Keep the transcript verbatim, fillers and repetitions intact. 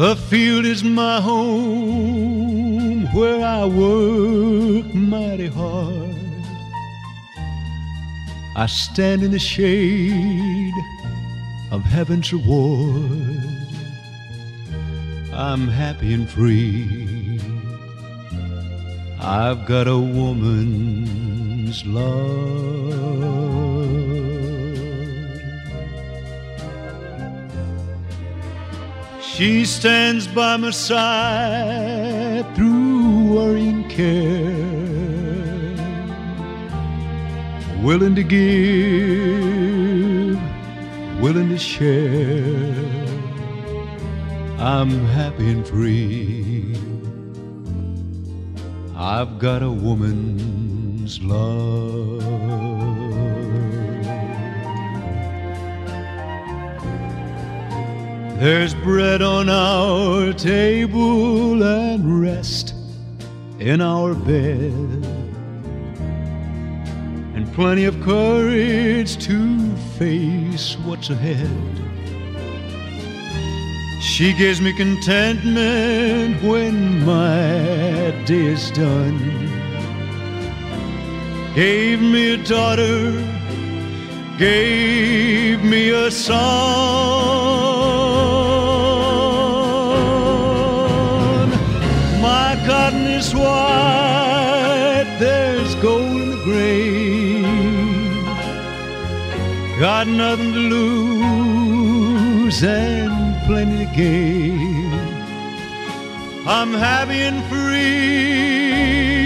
The field is my home where I work mighty hard. I stand in the shade of heaven's reward. I'm happy and free. I've got a woman's love. She stands by my side through worrying care, willing to give, willing to share. I'm happy and free. I've got a woman's love. There's bread on our table and rest in our bed, and plenty of courage to face what's ahead. She gives me contentment when my day is done. Gave me a daughter, gave me a son. My cotton is white, there's gold in the grave. Got nothing to lose and plenty to gain. I'm happy and free.